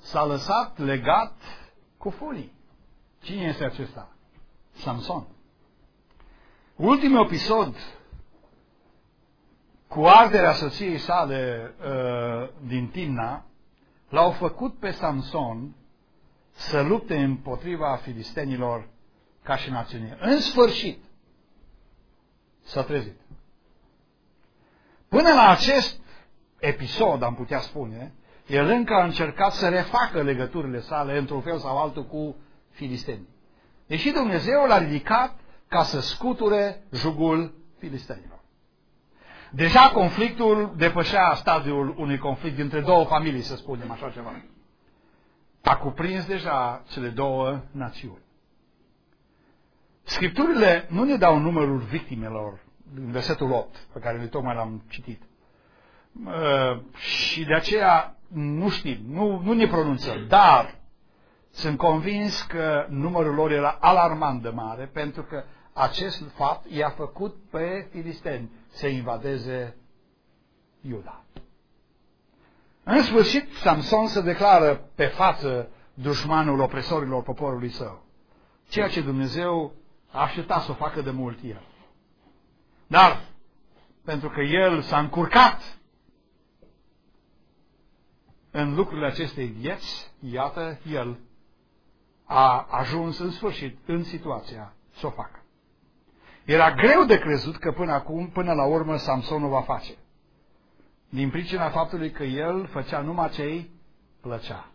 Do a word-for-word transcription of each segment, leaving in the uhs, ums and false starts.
s-a lăsat legat cu funii. Cine este acesta? Samson. Ultimul episod cu arderea soției sale uh, din Timna l-au făcut pe Samson să lupte împotriva filistenilor ca și națiune. În sfârșit s-a trezit. Până la acest episod, am putea spune, el încă a încercat să refacă legăturile sale într-un fel sau altul cu filistenii. Deși Dumnezeu l-a ridicat ca să scuture jugul filistenilor. Deja conflictul depășea stadiul unui conflict dintre două familii, să spunem așa ceva. A cuprins deja cele două națiuni. Scripturile nu ne dau numărul victimelor în versetul opt, pe care noi tocmai l-am citit. Uh, și de aceea nu știm, nu, nu ne pronunțăm, dar sunt convins că numărul lor era alarmant de mare, pentru că acest fapt i-a făcut pe filisteni să invadeze Iuda. În sfârșit, Samson se declară pe față dușmanul opresorilor poporului său, ceea ce Dumnezeu a așteptat să o facă de mult el. Dar, pentru că el s-a încurcat în lucrurile acestei vieți, iată, el a ajuns în sfârșit în situația să o facă. Era greu de crezut că până acum, până la urmă, Samson o va face. Din pricina faptului că el făcea numai ce îi plăcea.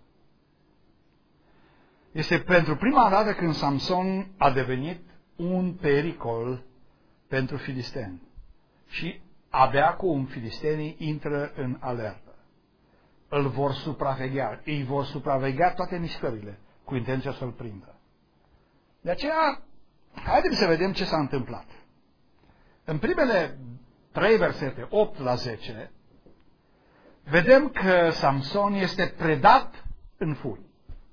Este pentru prima dată când Samson a devenit un pericol pentru filisteni. Și abia acum filistenii intră în alertă. Îl vor supraveghea, îi vor supraveghea toate mișcările cu intenția să-l prindă. De aceea, haideți să vedem ce s-a întâmplat. În primele trei versete, opt la zece, vedem că Samson este predat în funi.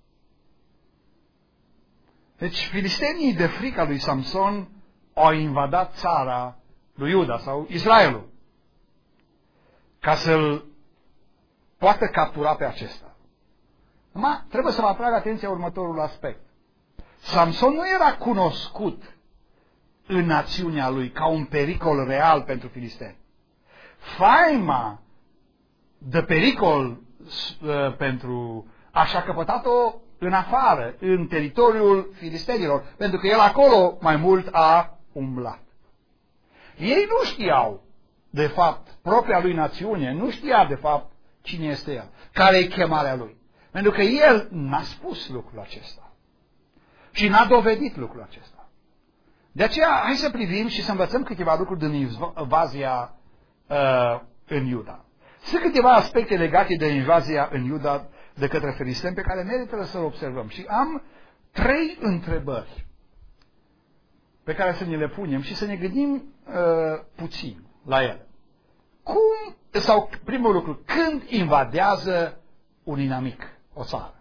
Deci filistenii de frica lui Samson au invadat țara lui Iuda sau Israelul ca să-l poată captura pe acesta. Numai trebuie să vă atrag atenția următorul aspect. Samson nu era cunoscut în națiunea lui ca un pericol real pentru filisteni. Faima de pericol uh, pentru așa căpătat-o în afară, în teritoriul filistenilor, pentru că el acolo mai mult a umblat. Ei nu știau, de fapt, propria lui națiune, nu știa, de fapt, cine este el, care e chemarea lui. Pentru că el n-a spus lucrul acesta. Și n-a dovedit lucrul acesta. De aceea, hai să privim și să învățăm câteva lucruri din invazia uh, în Iuda. Sunt câteva aspecte legate de invazia în Iuda de către filisteni pe care merită să le observăm. Și am trei întrebări pe care să ne le punem și să ne gândim uh, puțin la ele. Cum, sau primul lucru, când invadează un inamic o țară?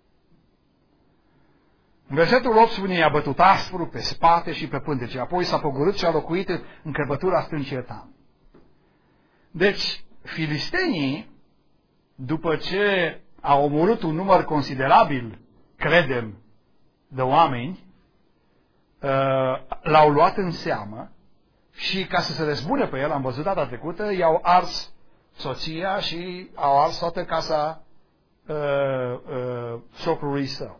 În versetul opt spune, i-a bătut aspru pe spate și pe pântece, apoi s-a pogorât și a locuit în crăpătura stâncii Etam. Deci, filistenii, după ce au omorât un număr considerabil, credem, de oameni, l-au luat în seamă și ca să se răzbune pe el, am văzut data trecută, i-au ars soția și au ars toată casa uh, uh, socrului său.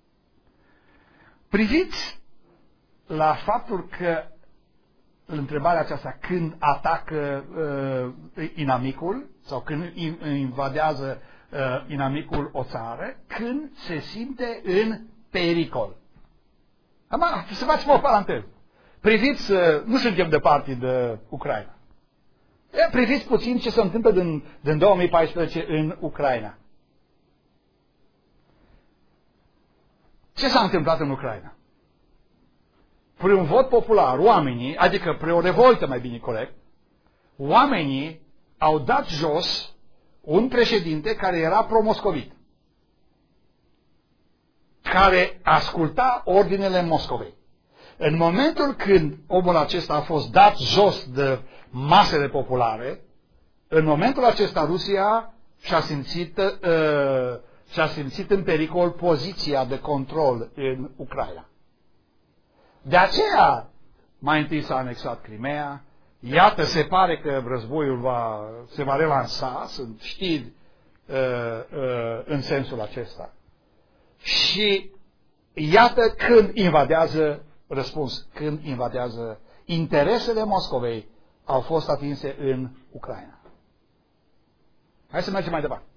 Priviți la faptul că întrebarea aceasta, când atacă uh, inamicul sau când invadează uh, inamicul o țară, când se simte în pericol. Acum, să facem o paranteză. Priviți, uh, nu suntem departe de Ucraina. Priviți puțin ce se întâmplă din, din două mii paisprezece în Ucraina. Ce s-a întâmplat în Ucraina? Prin un vot popular, oamenii, adică prin o revoltă, mai bine corect, oamenii au dat jos un președinte care era pro-moscovit, care asculta ordinele Moscovei. În momentul când omul acesta a fost dat jos de masele populare, în momentul acesta Rusia și-a simțit uh, și-a simțit în pericol poziția de control în Ucraina. De aceea, mai întâi s-a anexat Crimea. Iată, se pare că războiul va, se va relansa, sunt știri uh, uh, în sensul acesta. Și iată când invadează, răspuns, când invadează, interesele Moscovei au fost atinse în Ucraina. Hai să mergem mai departe.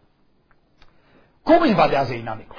Cum invadează inamicul?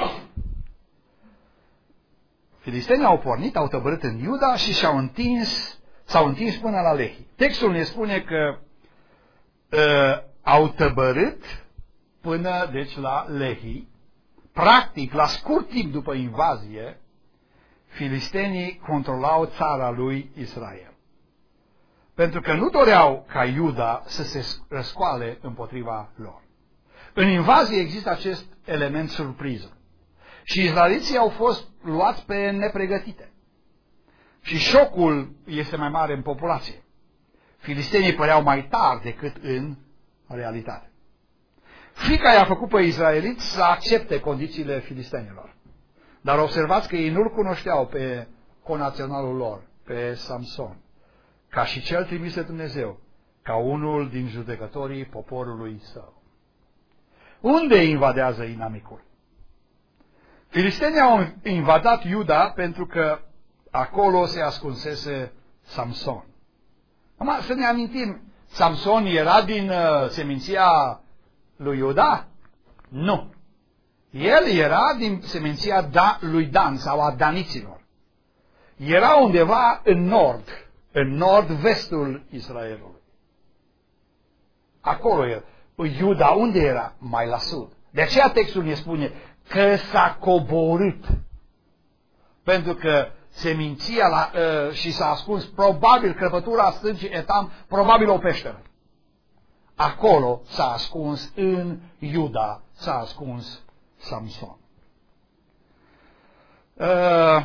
Filistenii au pornit, au tăbărât în Iuda și și-au întins, s-au întins până la Lehi. Textul ne spune că uh, au tăbărât până, deci, la Lehi. Practic, la scurt timp după invazie, filistenii controlau țara lui Israel. Pentru că nu doreau ca Iuda să se răscoale împotriva lor. În invazie există acest element surpriză. Și izraeliții au fost luați pe nepregătite. Și șocul este mai mare în populație. Filistenii păreau mai tari decât în realitate. Frica i-a făcut pe izraeliți să accepte condițiile filistenilor. Dar observați că ei nu-l cunoșteau pe conaționalul lor, pe Samson, ca și cel trimis de Dumnezeu, ca unul din judecătorii poporului său. Unde invadează inamicul? Filistenii au invadat Iuda pentru că acolo se ascunsese Samson. Acum să ne amintim, Samson era din uh, seminția lui Iuda? Nu. El era din seminția da, lui Dan sau a daniților. Era undeva în nord, în nord-vestul Israelului. Acolo el. Iuda unde era? Mai la sud. De aceea textul ne spune că s-a coborât. Pentru că seminția la, uh, și s-a ascuns probabil crăpătura stâncii Etam, probabil o peșteră. Acolo s-a ascuns în Iuda, s-a ascuns Samson. Uh,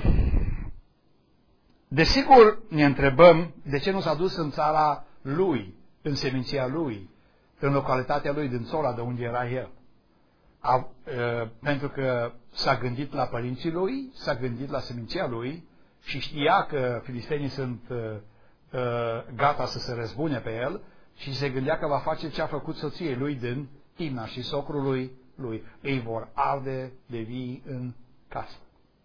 desigur ne întrebăm de ce nu s-a dus în țara lui, în seminția lui, în localitatea lui, din țara de unde era el. A, uh, pentru că s-a gândit la părinții lui, s-a gândit la seminția lui și știa că filistenii sunt uh, uh, gata să se răzbune pe el și se gândea că va face ce a făcut soției lui din Timna și socrului lui. Îi vor arde de vii în casă.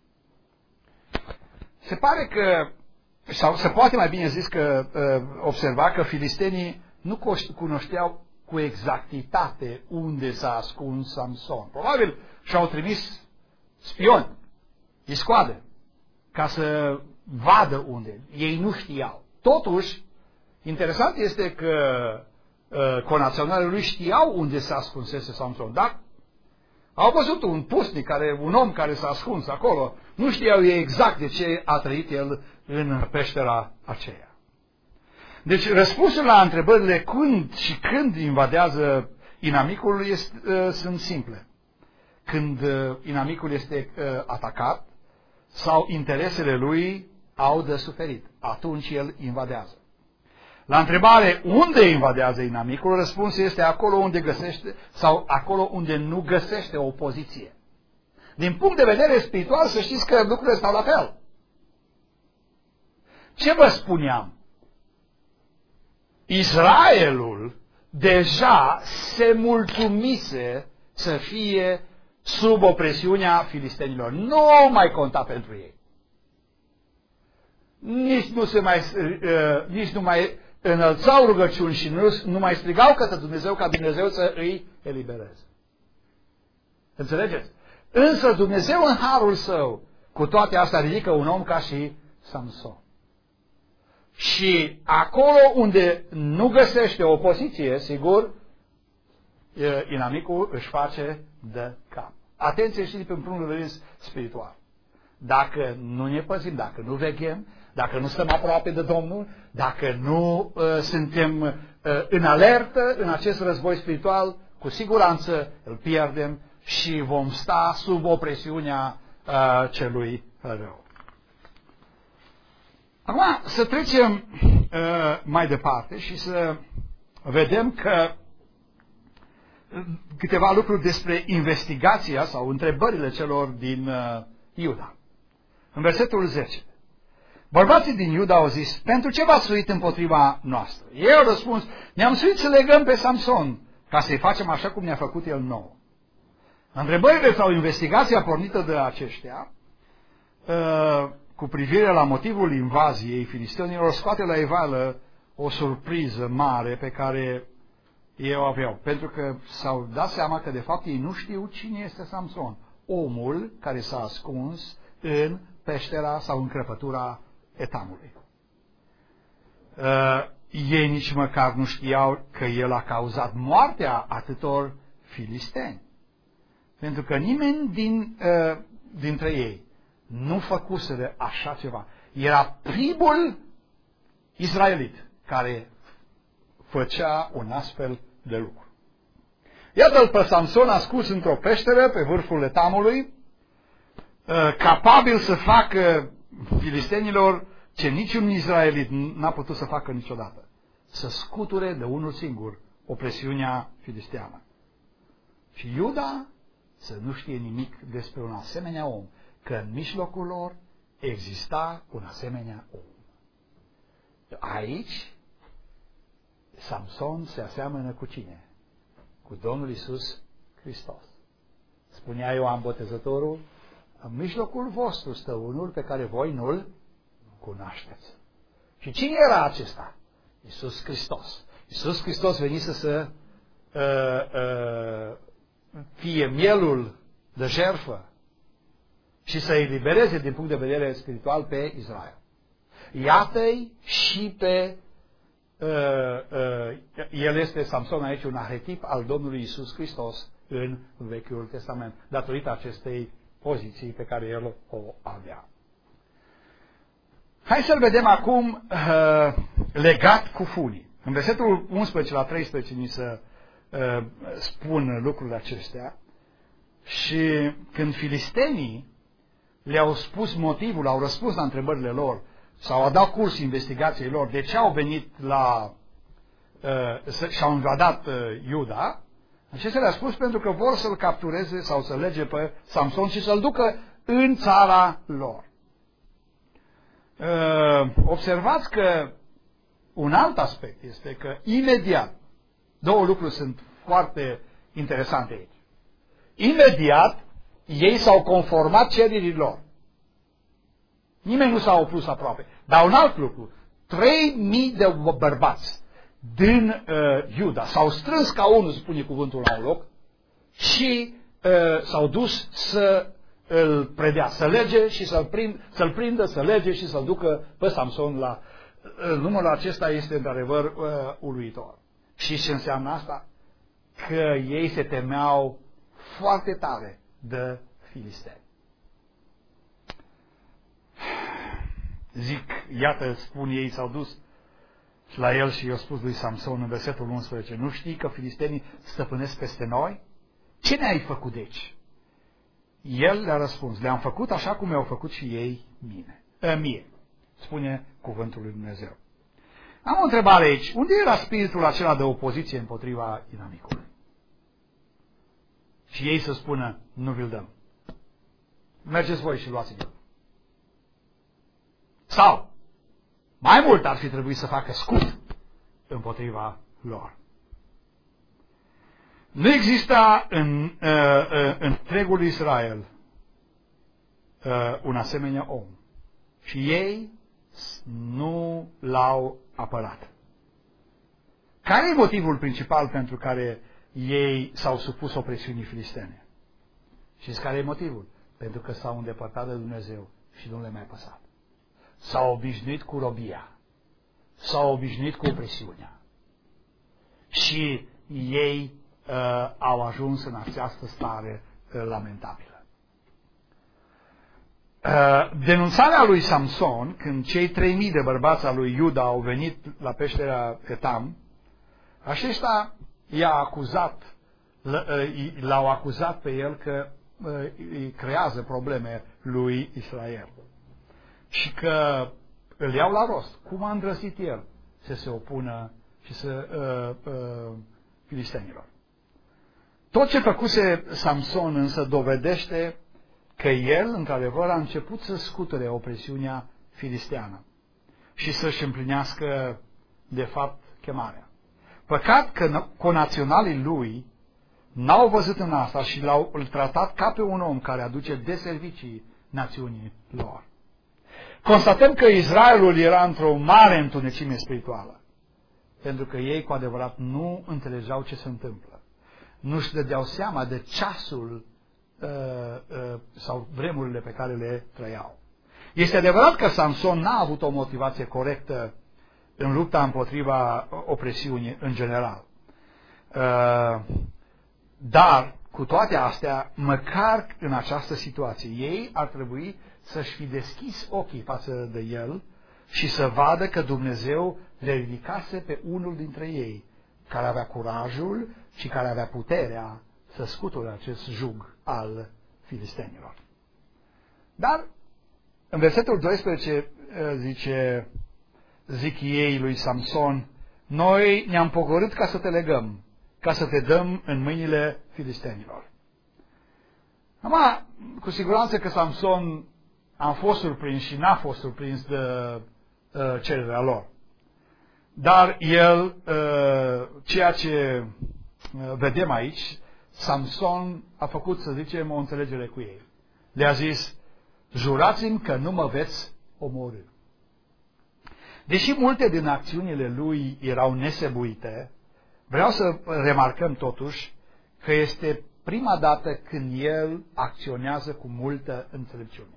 Se pare că, sau se poate mai bine zis că uh, observa că filistenii nu cunoșteau cu exactitate unde s-a ascuns Samson. Probabil și-au trimis spioni, iscoade, ca să vadă unde. Ei nu știau. Totuși, interesant este că uh, conaționalii lui știau unde s-a ascunsese Samson, dar au văzut un pusnic, care, un om care s-a ascuns acolo. Nu știau ei exact de ce a trăit el în peștera aceea. Deci răspunsul la întrebările când și când invadează inamicul este, uh, sunt simple. Când uh, inamicul este uh, atacat sau interesele lui au de suferit. Atunci el invadează. La întrebare unde invadează inamicul, răspunsul este acolo unde găsește sau acolo unde nu găsește opoziție. Din punct de vedere spiritual, să știți că lucrurile stau la fel. Ce vă spuneam? Israelul deja se mulțumise să fie sub opresiunea filistenilor. Nu mai conta pentru ei. Nici nu, se mai, uh, nici nu mai înălțau rugăciuni și nu, nu mai strigau către Dumnezeu ca Dumnezeu să îi elibereze. Înțelegeți? Însă Dumnezeu în harul său, cu toate astea, ridică un om ca și Samson. Și acolo unde nu găsește opoziție, sigur, inamicul își face de cap. Atenție și din punct de vedere spiritual. Dacă nu ne păzim, dacă nu veghem, dacă nu stăm aproape de Domnul, dacă nu uh, suntem uh, în alertă în acest război spiritual, cu siguranță îl pierdem și vom sta sub opresiunea uh, celui rău. Acum să trecem uh, mai departe și să vedem că câteva lucruri despre investigația sau întrebările celor din uh, Iuda. În versetul zece. Bărbații din Iuda au zis, pentru ce v-ați suit împotriva noastră? Ei au răspuns, ne-am suit să legăm pe Samson, ca să-i facem așa cum ne-a făcut el nouă. Întrebările sau investigația pornită de aceștia, uh, cu privire la motivul invaziei filistenilor, scoate la iveală o surpriză mare pe care ei o aveau. Pentru că s-au dat seama că de fapt ei nu știu cine este Samson, omul care s-a ascuns în peștera sau în crăpătura Etamului. Uh, ei nici măcar nu știau că el a cauzat moartea atâtor filisteni. Pentru că nimeni din, uh, dintre ei nu făcuseră așa ceva. Era primul israelit care făcea un astfel de lucru. Iată-l pe Samson ascuns într-o peșteră pe vârful Etamului, capabil să facă filistenilor ce niciun israelit n-a putut să facă niciodată. Să scuture de unul singur opresiunea filisteană. Și Iuda să nu știe nimic despre un asemenea om, că în mijlocul lor exista un asemenea om. Aici Samson se aseamănă cu cine? Cu Domnul Iisus Hristos. Spunea Ioan Botezătorul, în mijlocul vostru stă unul pe care voi nu-l cunoașteți. Și cine era acesta? Iisus Hristos. Iisus Hristos venise să uh, uh, fie mielul de jertfă și să elibereze din punct de vedere spiritual pe Israel. Iată-i și pe uh, uh, el este Samson aici un arhetip al Domnului Iisus Hristos în Vechiul Testament, datorită acestei poziții pe care el o avea. Hai să-l vedem acum uh, legat cu funii. În versetul unsprezece la treisprezece ni se uh, spun lucrurile acestea și când filistenii le-au spus motivul, au răspuns la întrebările lor sau au dat curs investigației lor de ce au venit la uh, și-au invadat uh, Iuda, acestea le-a spus pentru că vor să-l captureze sau să lege pe Samson și să-l ducă în țara lor. Uh, observați că un alt aspect este că imediat, două lucruri sunt foarte interesante aici. Imediat, ei s-au conformat cererii lor. Nimeni nu s-a opus aproape. Dar un alt lucru, trei mii de bărbați din uh, Iuda s-au strâns ca unul, spune cuvântul, la un loc și uh, s-au dus să îl predea, să lege și să-l prind, să-l prindă, să lege și să-l ducă pe Samson la... Uh, numărul acesta este într-adevăr uh, uluitor. Și ce înseamnă asta? Că ei se temeau foarte tare de filisteni. Zic, iată, spun ei, s-au dus la el și i-au spus lui Samson în versetul unsprezece, nu știi că filistenii stăpânesc peste noi? Ce ne-ai făcut deci? El le-a răspuns, le-am făcut așa cum mi-au făcut și ei mine. A, mie, spune cuvântul lui Dumnezeu. Am o întrebare aici. Unde era spiritul acela de opoziție împotriva inamicului? Și ei să spună, nu vi-l dăm. Mergeți voi și luați-l. Sau, mai mult ar fi trebuit să facă scut împotriva lor. Nu exista în uh, uh, întregul Israel uh, un asemenea om. Și ei nu l-au apărat. Care e motivul principal pentru care ei s-au supus opresiunii filistene? Știți care e motivul? Pentru că s-au îndepărtat de Dumnezeu și nu le mai păsat. S-au obișnuit cu robia. S-au obișnuit cu opresiunea. Și ei uh, au ajuns în această stare uh, lamentabilă. Uh, denunțarea lui Samson, când cei trei mii de bărbați al lui Iuda au venit la peștera Etam, aceștia i-a acuzat, l-au acuzat pe el că uh, îi creează probleme lui Israel. Și că îl iau la rost. Cum a îndrăzit el să se opună și să uh, uh, filistenilor. Tot ce făcuse Samson însă dovedește că el, într-adevăr, a început să scuture opresiunea filisteană și să-și împlinească, de fapt, chemarea. Păcat că conaționalii lui n-au văzut în asta și l-au tratat ca pe un om care aduce deservicii națiunii lor. Constatăm că Israelul era într-o mare întunecime spirituală, pentru că ei cu adevărat nu înțelegeau ce se întâmplă. Nu-și dădeau seama de ceasul uh, uh, sau vremurile pe care le trăiau. Este adevărat că Samson n-a avut o motivație corectă în lupta împotriva opresiunii în general. Uh, dar, cu toate astea, măcar în această situație, ei ar trebui să-și fi deschis ochii față de el și să vadă că Dumnezeu le ridicase pe unul dintre ei, care avea curajul și care avea puterea să scuture acest jug al filistenilor. Dar, în versetul doisprezece zice, zic ei lui Samson, noi ne-am pogorât ca să te legăm, ca să te dăm în mâinile filistenilor. Acum, cu siguranță că Samson a fost surprins și n-a fost surprins de uh, cererea lor. Dar el, uh, ceea ce uh, vedem aici, Samson a făcut, să zicem, o înțelegere cu ei. Le-a zis, jurați-mi că nu mă veți omorî. Deși multe din acțiunile lui erau nesebuite, vreau să remarcăm totuși că este prima dată când el acționează cu multă înțelepciune.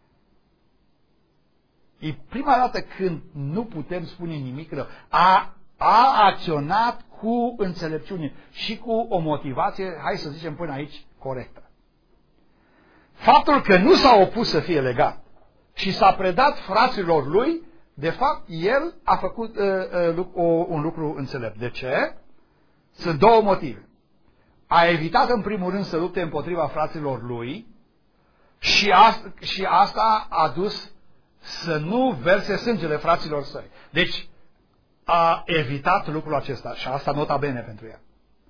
E prima dată când nu putem spune nimic rău. A, a acționat cu înțelepciune și cu o motivație, hai să zicem până aici, corectă. Faptul că nu s-a opus să fie legat și s-a predat fraților lui, de fapt, el a făcut uh, uh, o, un lucru înțelept. De ce? Sunt două motive. A evitat în primul rând să lupte împotriva fraților lui și, a, și asta a dus să nu verse sângele fraților săi. Deci a evitat lucrul acesta și asta nota bene pentru el.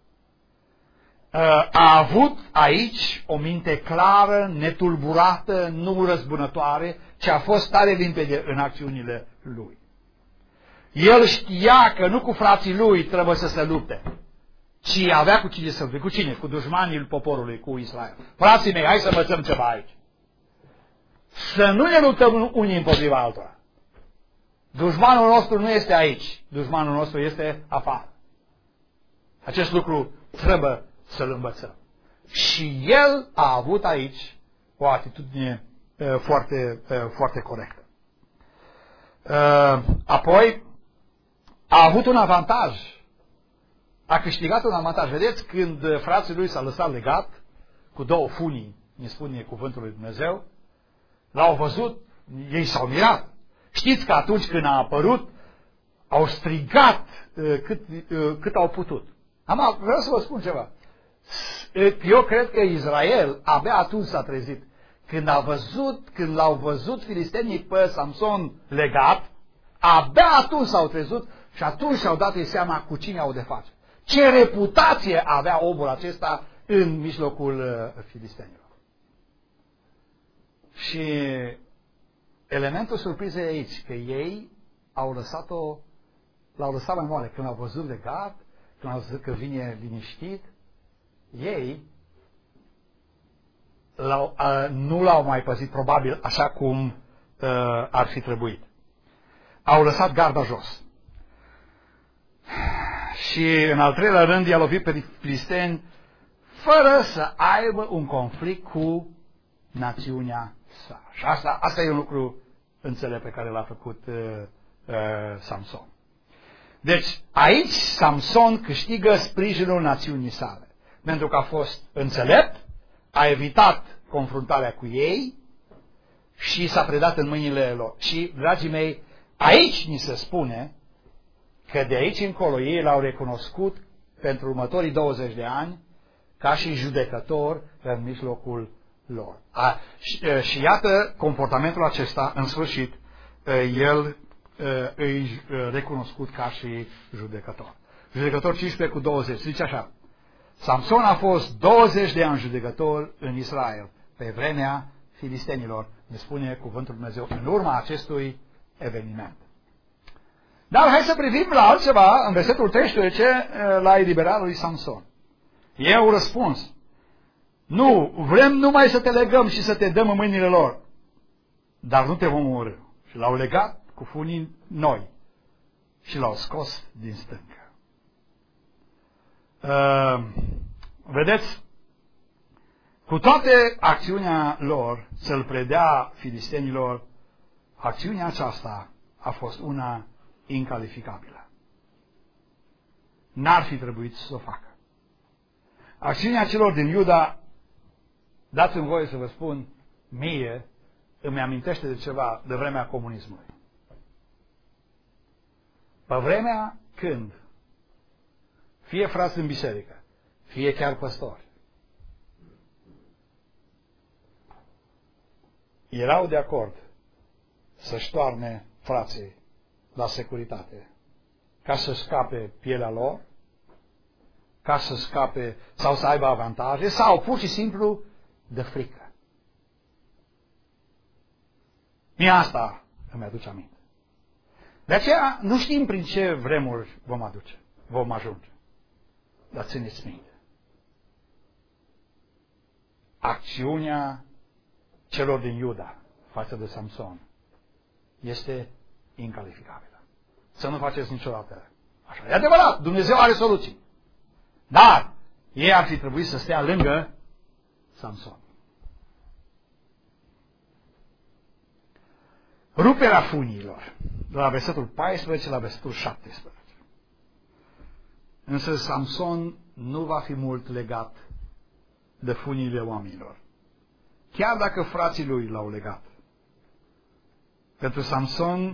A avut aici o minte clară, netulburată, nu răzbunătoare, ci a fost tare limpede în acțiunile lui. El știa că nu cu frații lui trebuie să se lupte, ci avea cu cine să lupte. Cu cine? Cu dușmanii poporului, cu Israel. Frații mei, hai să învățăm ceva aici. Să nu ne luptăm unii împotriva altora. Dușmanul nostru nu este aici. Dușmanul nostru este afară. Acest lucru trebuie să-l învățăm. Și el a avut aici o atitudine uh, foarte, uh, foarte corectă. Uh, apoi, a avut un avantaj. A câștigat un avantaj. Vedeți, când frații lui s-a lăsat legat, cu două funii, ne spune cuvântul lui Dumnezeu, l-au văzut, ei s-au mirat. Știți că atunci când a apărut, au strigat uh, cât, uh, cât au putut. Am, vreau să vă spun ceva. Eu cred că Israel abia atunci s-a trezit. Când a văzut, când l-au văzut filistenii pe Samson legat, abia atunci s-au trezit și atunci și-au dat ei seama cu cine au de face. Ce reputație avea omul acesta în mijlocul uh, filistenilor. Și elementul surprizei aici, că ei au lăsat-o, l-au lăsat mai moale. Când au văzut legat, când au văzut că vine liniștit, ei l-au, uh, nu l-au mai păzit probabil așa cum uh, ar fi trebuit. Au lăsat garda jos. Și în al treilea rând i-a lovit pe filisteni fără să aibă un conflict cu națiunea sa. Și asta, asta e un lucru înțelept pe care l-a făcut uh, uh, Samson. Deci aici Samson câștigă sprijinul națiunii sale. Pentru că a fost înțelept, a evitat confruntarea cu ei și s-a predat în mâinile lor. Și, dragii mei, aici ni se spune că de aici încolo ei l-au recunoscut pentru următorii douăzeci de ani ca și judecător în mijlocul lor. A, și, și iată comportamentul acesta, în sfârșit, el îi recunoscut ca și judecător. Judecător cincisprezece cu douăzeci, zice așa: Samson a fost douăzeci de ani judecător în Israel, pe vremea filistenilor, ne spune cuvântul Dumnezeu, în urma acestui eveniment. Dar hai să privim la altceva, în versetul treisprezece, la eliberarea lui Samson. Ei au răspuns: nu, vrem numai să te legăm și să te dăm în mâinile lor, dar nu te vom omorî. Și l-au legat cu funii noi și l-au scos din stâncă. Uh, vedeți, cu toate acțiunea lor să-l predea filistenilor, acțiunea aceasta a fost una incalificabilă. N-ar fi trebuit să o facă. Acțiunea celor din Iuda, dați-mi voie să vă spun, mie îmi amintește de ceva de vremea comunismului. Pe vremea când fie frați în biserică, fie chiar păstori, erau de acord să-și toarne frații la securitate, ca să scape pielea lor, ca să scape sau să aibă avantaje, sau pur și simplu de frică. Mie asta îmi aduce aminte. De aceea nu știm prin ce vremuri vom aduce, vom ajunge. Dar țineți minte. Acțiunea celor din Iuda față de Samson este incalificabilă. Să nu faceți niciodată așa. E adevărat, Dumnezeu are soluții. Dar ei ar fi trebuit să stea lângă Samson. Ruperea funiilor, de la versetul paisprezece la versetul șaptesprezece. Însă Samson nu va fi mult legat de funiile oamenilor, chiar dacă frații lui l-au legat. Pentru Samson,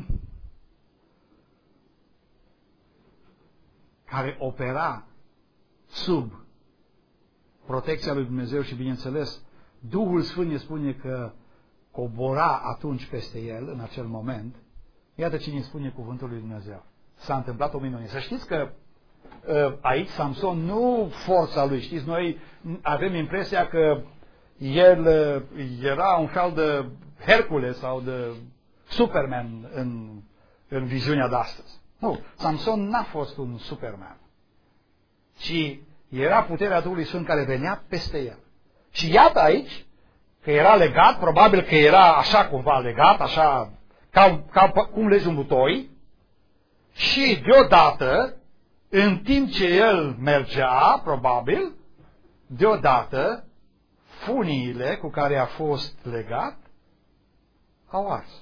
care opera sub protecția lui Dumnezeu și, bineînțeles, Duhul Sfânt ne spune că cobora atunci peste el, în acel moment. Iată cine spune cuvântul lui Dumnezeu. S-a întâmplat o minune. Să știți că aici Samson, nu forța lui, știți, noi avem impresia că el era un fel de Hercule sau de Superman în, în viziunea de astăzi. Nu, Samson n-a fost un Superman, ci era puterea Duhului Sfânt care venea peste el. Și iată aici că era legat, probabil că era așa cumva legat, așa ca, ca cum legi un butoi, și deodată, în timp ce el mergea, probabil, deodată, funiile cu care a fost legat au ars.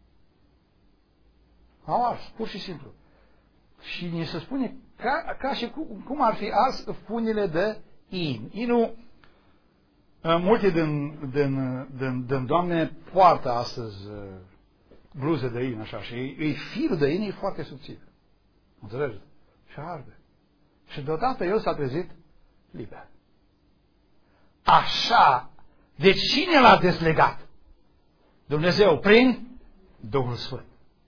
Au ars, pur și simplu. Și ni se spune ca, ca și cum, cum ar fi ars funile de in. Inul, multe din, din, din, din doamne poartă astăzi bluze de in, așa, și e, firul de in e foarte subțire. Înțelegeți? Și arde. Și deodată el s-a trezit liber. Așa, de cine l-a deslegat? Dumnezeu, prin Duhul Sfânt.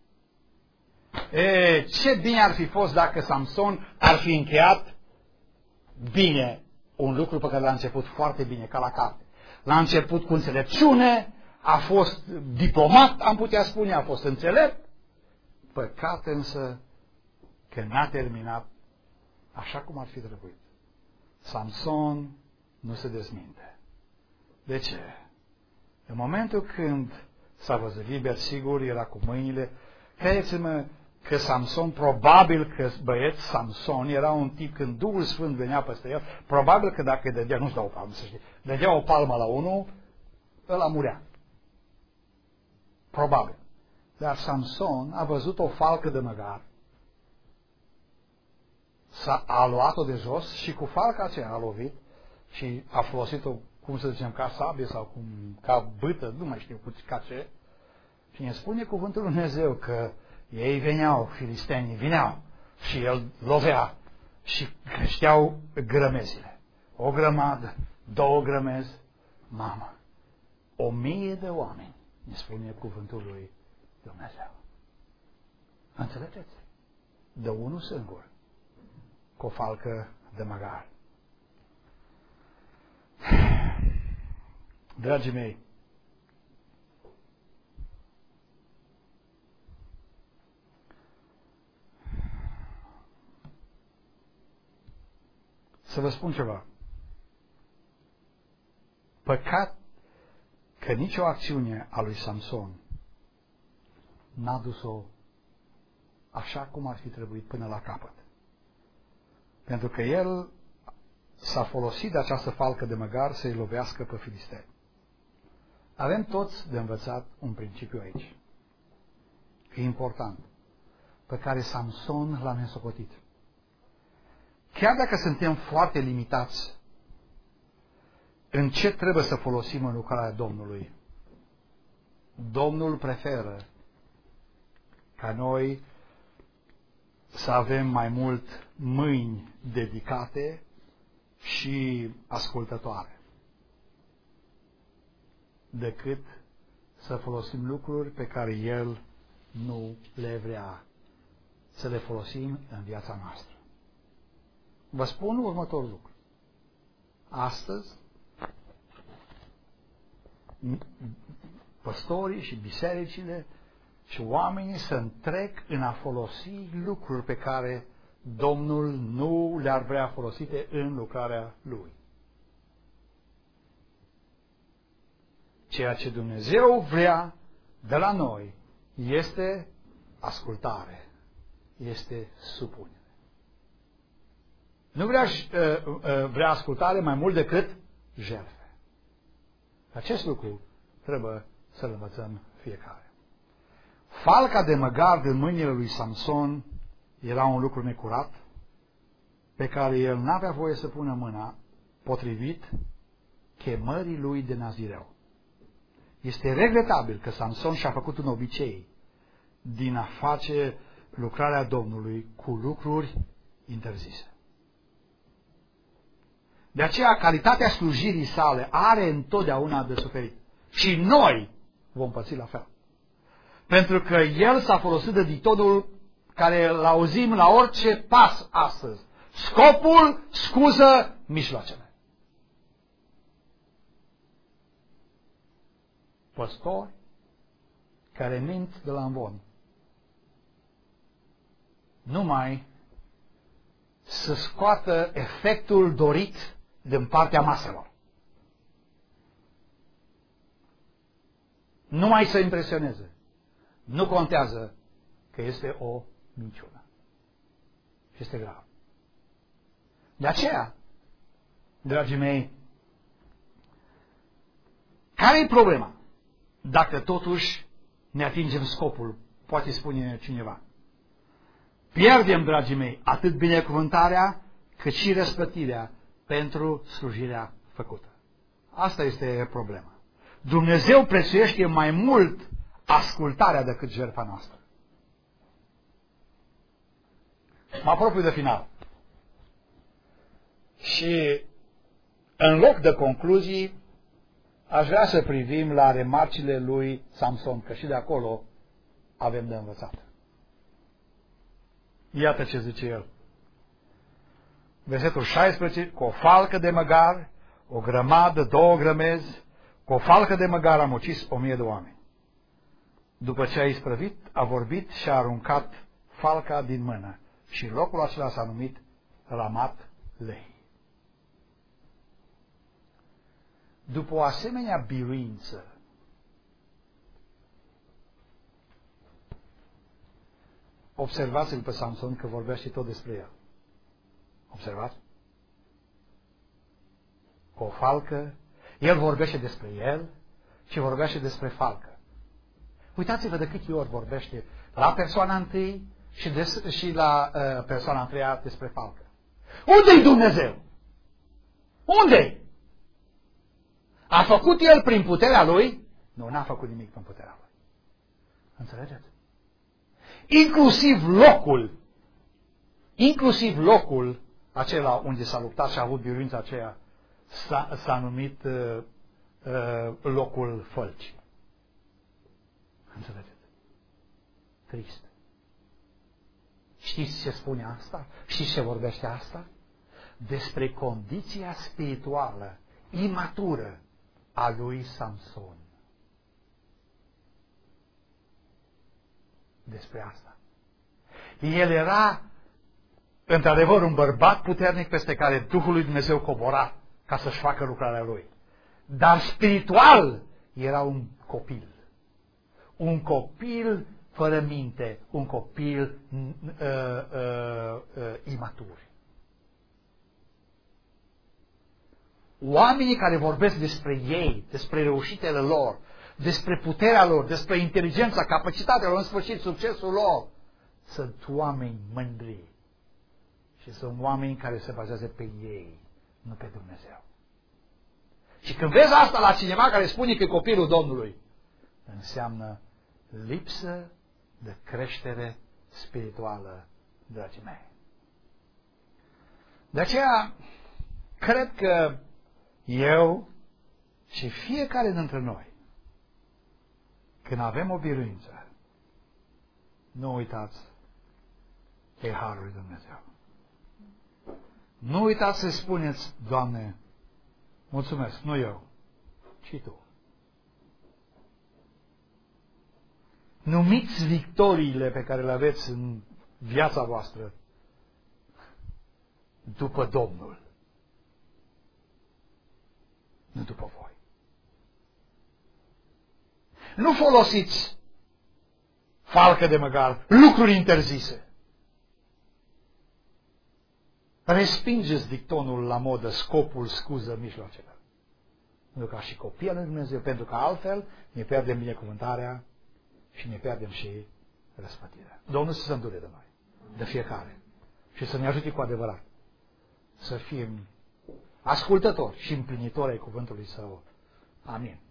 E, ce bine ar fi fost dacă Samson ar fi încheiat bine un lucru pe care l-a început foarte bine, ca la carte. L-a început cu înțelepciune, a fost diplomat, am putea spune, a fost înțelept. Păcat însă că n-a terminat așa cum ar fi trebuit. Samson nu se dezminte. De ce? În momentul când s-a văzut liber, sigur, era cu mâinile. Credeți-mă că Samson, probabil că băieț Samson era un tip, când Duhul Sfânt venea peste el, probabil că dacă dădea, nu-ți dau o palmă, să știi, dădea o palmă la unul, ăla murea. Probabil. Dar Samson a văzut o falcă de măgar, s-a a luat-o de jos și cu falca aceea a lovit și a folosit-o, cum să zicem, ca sabie sau cum, ca bâtă, nu mai știu ca ce. Și ne spune cuvântul lui Dumnezeu că ei veneau, filistenii vineau și el lovea și creșteau grămezile. O grămadă, două grămezi, mamă, o mie de oameni, ne spune cuvântul lui Dumnezeu. Înțelegeți? De unul singur, cu o falcă de măgar. Dragii mei, să vă spun ceva. Păcat că nicio acțiune a lui Samson n-a dus-o așa cum ar fi trebuit până la capăt. Pentru că el s-a folosit de această falcă de măgar să-i lovească pe filisteni. Avem toți de învățat un principiu aici. E important. Pe care Samson l-a nesocotit. Chiar dacă suntem foarte limitați în ce trebuie să folosim în lucrarea Domnului, Domnul preferă ca noi să avem mai mult mâini dedicate și ascultătoare decât să folosim lucruri pe care El nu le vrea să le folosim în viața noastră. Vă spun următorul lucru. Astăzi, păstorii și bisericile și oamenii se întrec în a folosi lucruri pe care Domnul nu le-ar vrea folosite în lucrarea Lui. Ceea ce Dumnezeu vrea de la noi este ascultare, este supunere. Nu vrea, vrea ascultare mai mult decât jertfe. Acest lucru trebuie să-l învățăm fiecare. Falca de măgar din mâinile lui Samson era un lucru necurat pe care el n-avea voie să pună mâna potrivit chemării lui de nazireu. Este regretabil că Samson și-a făcut un obicei din a face lucrarea Domnului cu lucruri interzise. De aceea, calitatea slujirii sale are întotdeauna de suferit. Și noi vom păți la fel. Pentru că el s-a folosit de ditodul care îl auzim la orice pas astăzi. Scopul scuză mijloacele. Păstori care mint de la învon. Numai să scoată efectul dorit din partea maselor. Numai să impresioneze. Nu contează că este o minciună. Și este grav. De aceea, dragii mei, care e problema? Dacă totuși ne atingem scopul, poate spune cineva. Pierdem, dragii mei, atât binecuvântarea cât și răsplătirea pentru slujirea făcută. Asta este problema. Dumnezeu prețuiește mai mult ascultarea decât jertfa noastră. Mă apropiu de final. Și în loc de concluzii, aș vrea să privim la remarcile lui Samson, că și de acolo avem de învățat. Iată ce zice el. Versetul șaisprezece, cu o falcă de măgar, o grămadă, două grămezi, cu o falcă de măgar am ucis o mie de oameni. După ce a isprăvit, a vorbit și a aruncat falca din mână. Și locul acela s-a numit Ramat Lehi. După o asemenea biruință, observați-l pe Samson că vorbește tot despre el. Observați? Cu o falcă, el vorbește despre el și vorbește despre falcă. Uitați-vă de câte ori vorbește la persoana întâi și, des, și la uh, persoana a treia despre falcă. Unde-i Dumnezeu? Unde-i? A făcut el prin puterea lui? Nu, n-a făcut nimic prin puterea lui. Înțelegeți? Inclusiv locul, inclusiv locul acela unde s-a luptat și a avut biruința aceea, s-a, s-a numit uh, uh, locul fălcii. Înțelegeți? Trist. Știți ce spune asta? Știți ce vorbește asta? Despre condiția spirituală, imatură, a lui Samson. Despre asta. El era într-adevăr un bărbat puternic peste care Duhul lui Dumnezeu cobora ca să-și facă lucrarea lui. Dar spiritual era un copil. Un copil fără minte, un copil uh, uh, uh, imatur. Oamenii care vorbesc despre ei, despre reușitele lor, despre puterea lor, despre inteligența, capacitatea lor, în sfârșit, succesul lor, sunt oameni mândri și sunt oameni care se bazează pe ei, nu pe Dumnezeu. Și când vezi asta la cineva care spune că e copilul Domnului, înseamnă lipsă de creștere spirituală, dragii mei. De aceea, cred că eu și fiecare dintre noi, când avem o biruință, nu uitați că e harul lui Dumnezeu. Nu uitați să spuneți, Doamne, mulțumesc, nu eu, ci Tu. Numiți victoriile pe care le aveți în viața voastră după Domnul, nu după voi. Nu folosiți falcă de măgar, lucruri interzise. Respingeți dictonul la modă, scopul scuză mijloacele. Nu ca și copii al lui Dumnezeu, pentru că altfel ne pierdem binecuvântarea și ne pierdem și răspătirea. Domnul să se îndure de noi, de fiecare. Și să ne ajute cu adevărat să fim ascultători și împlinitori ai cuvântului Său. Amin.